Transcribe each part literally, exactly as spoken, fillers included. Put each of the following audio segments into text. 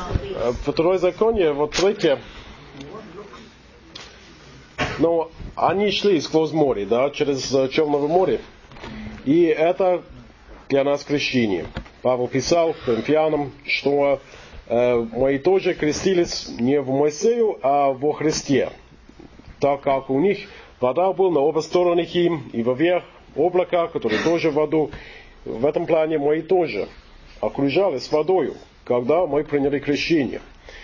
Второзаконие, вот третье. Но они шли сквозь море, да, через Черное море. И это для нас крещение. Павел писал Коринфянам, что э, мы тоже крестились не в Моисею, а во Христе. Так как у них вода была на обе стороны им, и вверх облака, которые тоже в воду. В этом плане мы тоже окружались водою, когда мы приняли крещение.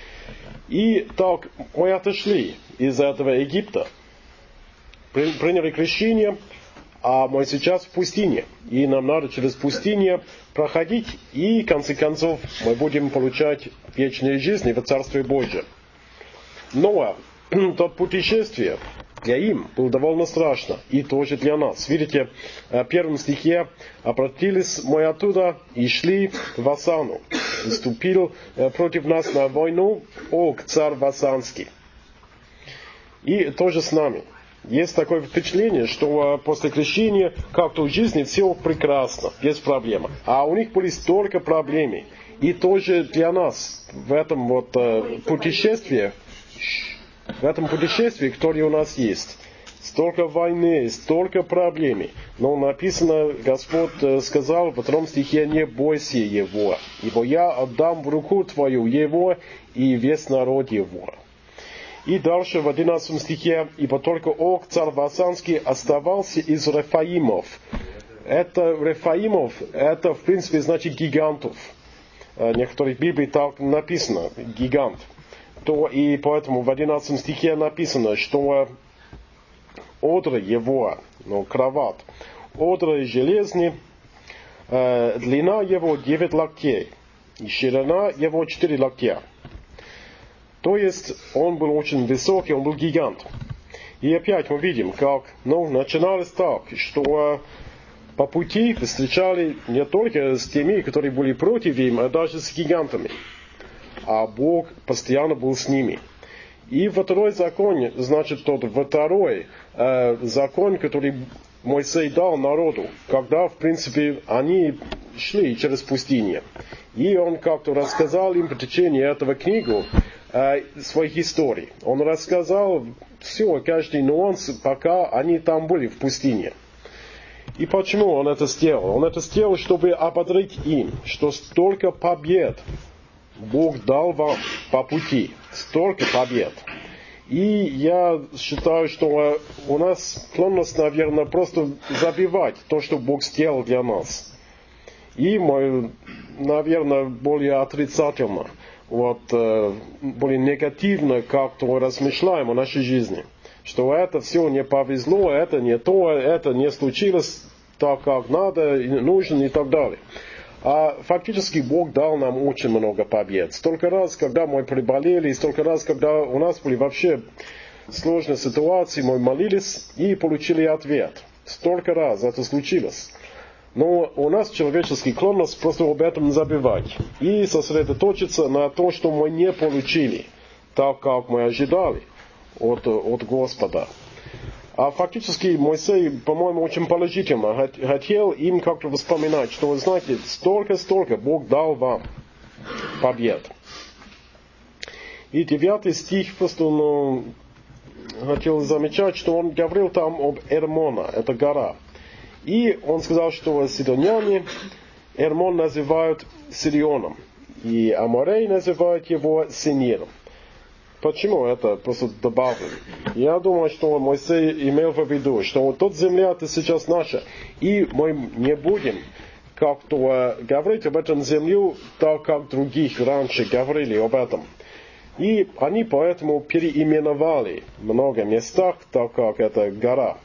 И так мы отошли из этого Египта, приняли крещение, а мы сейчас в пустыне. И нам надо через пустыню проходить, и в конце концов мы будем получать вечную жизнь в Царстве Божьем. Но то путешествие для им было довольно страшно, и тоже для нас. Видите, в первом стихе: «Обратились мы оттуда и шли в Асану. Вступил против нас на войну Ог, царь Васанский». И тоже с нами. Есть такое впечатление, что после крещения как-то в жизни все прекрасно, без проблем. А у них были столько проблем. И тоже для нас в этом вот путешествии, в этом путешествии, которое у нас есть, столько войны, столько проблем. Но написано, Господь сказал во втором стихе: «Не бойся его, ибо я отдам в руку твою его и весь народ его». И дальше в одиннадцатом стихе: «Ибо только Ог, царь Васанский, оставался из Рефаимов». Это Рефаимов, это в принципе значит гигантов. В некоторых Библиях так написано, гигант. То и поэтому в одиннадцатом стихе написано, что одры его, ну, кроват, одры железные, э, длина его девять локтей, и ширина его четыре локтя. То есть он был очень высокий, он был гигант. И опять мы видим, как ну, начиналось так, что по пути встречали не только с теми, которые были против им, а даже с гигантами. А Бог постоянно был с ними. И второй закон, значит, тот второй э, закон, который Моисей дал народу, когда, в принципе, они шли через пустыню. И он как-то рассказал им в течение этого книгу э, своих историй. Он рассказал все, каждый нюанс, пока они там были в пустыне. И почему он это сделал? Он это сделал, чтобы ободрить им, что столько побед Бог дал вам по пути. Столько побед. И я считаю, что у нас склонность, наверное, просто забивать то, что Бог сделал для нас. И мы, наверное, более отрицательно, вот, более негативно как-то размышляем о нашей жизни. Что это все не повезло, это не то, это не случилось так, как надо, нужно и так далее. А фактически Бог дал нам очень много побед. Столько раз, когда мы приболели, столько раз, когда у нас были вообще сложные ситуации, мы молились и получили ответ. Столько раз это случилось. Но у нас человеческий склонность просто об этом забывать. И сосредоточиться на том, что мы не получили, так как мы ожидали от, от Господа. А фактически Моисей, по-моему, очень положительно хотел им как-то вспоминать, что, вы знаете, столько-столько Бог дал вам побед. И девятый стих просто, ну, хотел замечать, что он говорил там об Эрмона, это гора. И он сказал, что сидоняне Эрмон называют Сирионом, и Аморей называют его Сениром. Почему это просто добавлю? Я думаю, что Моисей имел в виду, что вот тут земля это сейчас наша, и мы не будем как-то говорить об этом землю так, как других раньше говорили об этом. И они поэтому переименовали много местах, так как это гора.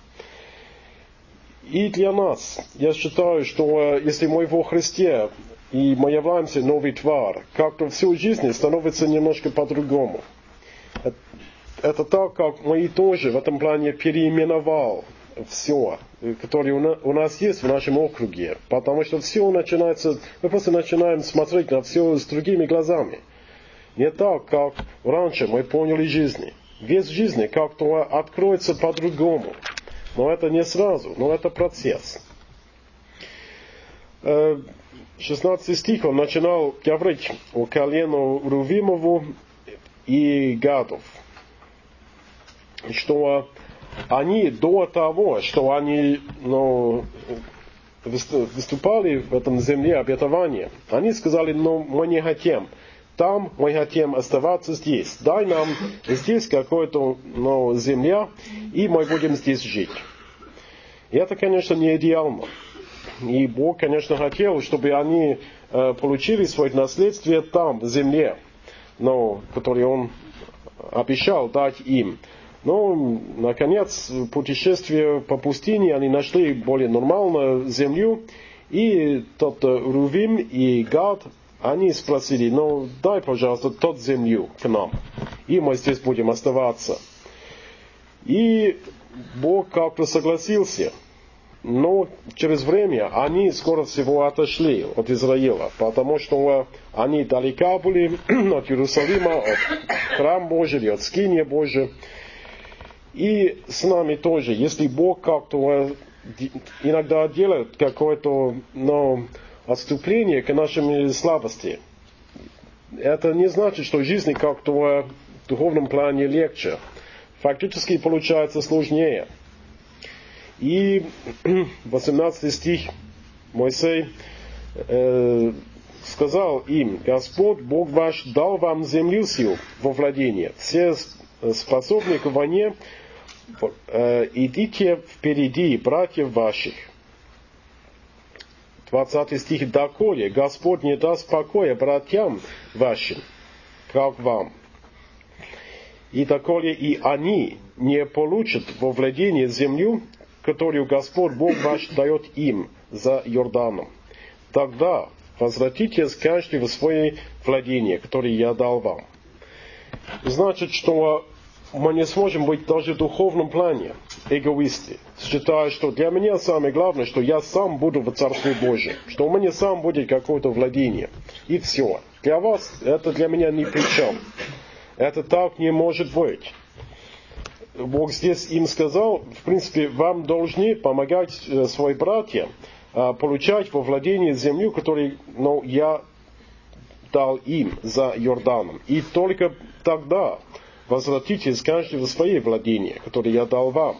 И для нас, я считаю, что если мы во Христе, и мы являемся новый тварь, как-то всю жизнь становится немножко по-другому. Это так, как мы тоже в этом плане переименовал все, которое у нас есть в нашем округе. Потому что все начинается, мы просто начинаем смотреть на все с другими глазами. Не так, как раньше мы поняли жизнь. Весь жизнь как-то откроется по-другому. Но это не сразу, но это процесс. шестнадцатый стих, он начинал говорить о колену Рувимову и Гадов, что они до того, что они ну, выступали в этом земле обетования, они сказали, ну, мы не хотим там, мы хотим оставаться здесь. Дай нам здесь какую-то ну, земля, и мы будем здесь жить. И это, конечно, не идеально. И Бог, конечно, хотел, чтобы они э, получили свое наследие там, в земле, но, которое Он обещал дать им. Но, наконец, путешествие по пустыне, они нашли более нормальную землю, и тот Рувим и Гад, они спросили, ну, дай, пожалуйста, тот землю к нам, и мы здесь будем оставаться. И Бог как-то согласился. Но через время они скоро всего отошли от Израиля, потому что они далеко были от Иерусалима, от храма Божия, от скиния Божия. И с нами тоже, если Бог как-то иногда делает какое-то ну, отступление к нашим слабости, это не значит, что жизнь как-то в духовном плане легче. Фактически получается сложнее. И восемнадцатый стих Моисей э, сказал им: Господь, Бог ваш, дал вам землю сил во владение. Все способны к войне, э, идите впереди братьев ваших. двадцатый стих. Доколе Господь не даст покоя братьям вашим, как вам. И доколе и они не получат во владение землю, которую Господь Бог ваш дает им за Иорданом. Тогда возвратитесь каждый в свое владение, которое я дал вам. Значит, что мы не сможем быть даже в духовном плане эгоисты, считая, что для меня самое главное, что я сам буду в Царстве Божьем, что у меня сам будет какое-то владение. И все. Для вас это для меня ни при чем. Это так не может быть. Бог здесь им сказал, в принципе, вам должны помогать своим братьям получать во владение землю, которую ну, я дал им за Иорданом. И только тогда возвратитесь каждый в свои владения, которые я дал вам.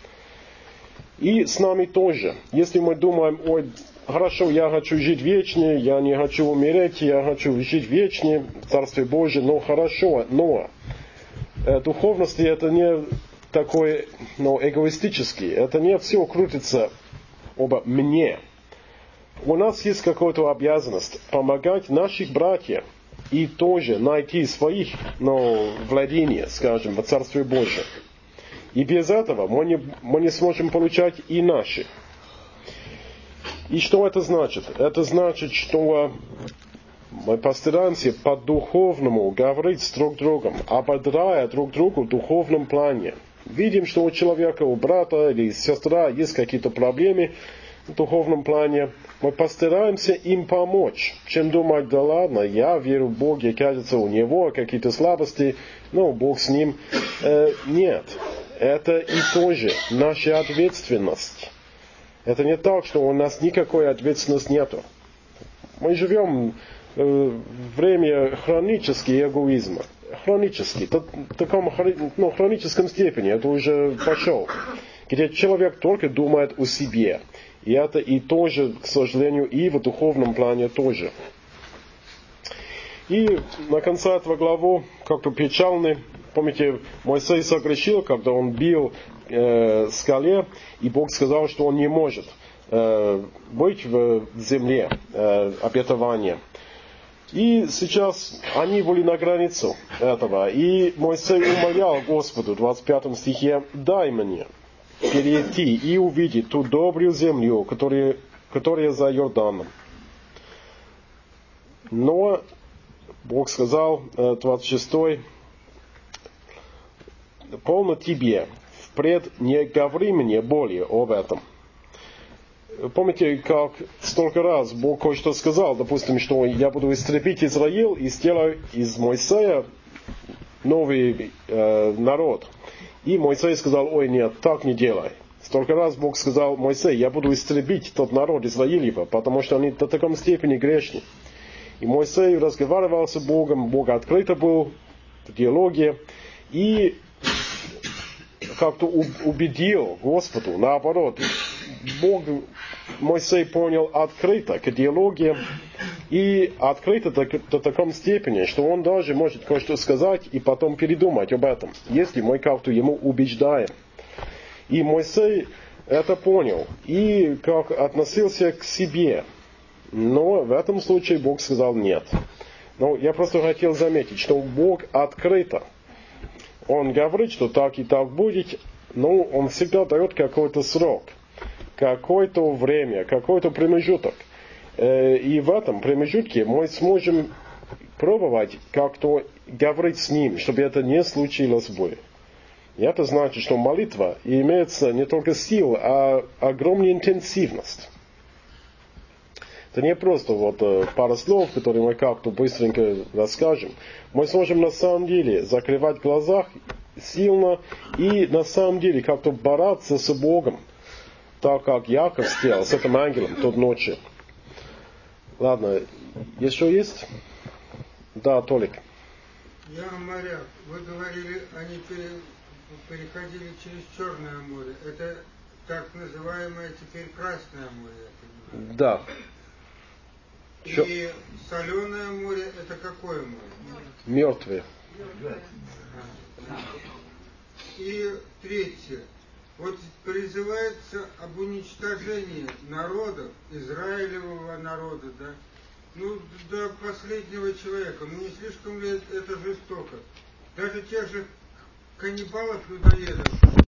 И с нами тоже. Если мы думаем, ой, хорошо, я хочу жить вечно, я не хочу умереть, я хочу жить вечно в Царстве Божьем, но хорошо, но э, духовность это не такой ну, эгоистический, это не все крутится обо мне. У нас есть какая-то обязанность помогать наших братьев и тоже найти своих ну, владения, скажем, в Царстве Божьем. И без этого мы не, мы не сможем получать и наши. И что это значит? Это значит, что мы постараемся по-духовному говорить друг с другом, ободряя друг друга в духовном плане. Видим, что у человека, у брата или сестра есть какие-то проблемы в духовном плане. Мы постараемся им помочь, чем думать, да ладно, я верю в Бога, кажется, у него какие-то слабости, но Бог с ним. Э, нет, это и тоже наша ответственность. Это не так, что у нас никакой ответственности нету. Мы живем э, в время хронического эгоизма. Хронический, в таком ну, хроническом степени, это уже пошел, где человек только думает о себе. И это и тоже, к сожалению, и в духовном плане тоже. И на конце этого главы, как-то печальный, помните, Моисей согрешил, когда он бил э, скале, и Бог сказал, что он не может э, быть в земле э, обетования. И сейчас они были на границе этого. И Моисей умолял Господу в двадцать пятом стихе: дай мне перейти и увидеть ту добрую землю, которая, которая за Иорданом. Но Бог сказал, двадцать шестой, полно тебе, впредь не говори мне более об этом. Помните, как столько раз Бог кое-что сказал, допустим, что я буду истребить Израиль и сделаю из Моисея новый э, народ. И Моисей сказал: ой, нет, так не делай. Столько раз Бог сказал: Моисей, я буду истребить тот народ Израилева, потому что они до такой степени грешны. И Моисей разговаривал с Богом, Бог открыто был в диалоге, и как-то убедил Господу, наоборот, Бог, Моисей понял открыто к диалоге, и открыто до, до такой степени, что он даже может кое-что сказать и потом передумать об этом, если мы как-то ему убеждаем. И Моисей это понял, и как относился к себе. Но в этом случае Бог сказал нет. Но я просто хотел заметить, что Бог открыто. Он говорит, что так и так будет, но Он всегда дает какой-то срок, какое-то время, какой-то промежуток. И в этом промежутке мы сможем пробовать как-то говорить с Ним, чтобы это не случилось бы. И это значит, что молитва имеется не только сила, а огромная интенсивность. Это не просто вот пара слов, которые мы как-то быстренько расскажем. Мы сможем на самом деле закрывать глаза сильно и на самом деле как-то бороться с Богом, так как Яков сделал с этим ангелом тот ночью. Ладно, еще есть? Да, Толик. Я моряк. Вы говорили, они переходили через Черное море. Это так называемое теперь Красное море, я понимаю. Да. И Чё? Соленое море — это какое море? Мертвые. И третье. Вот призывается об уничтожении народов, Израилевого народа, да? Ну, до последнего человека. Ну, не слишком ли это жестоко? Даже тех же каннибалов, людоедов,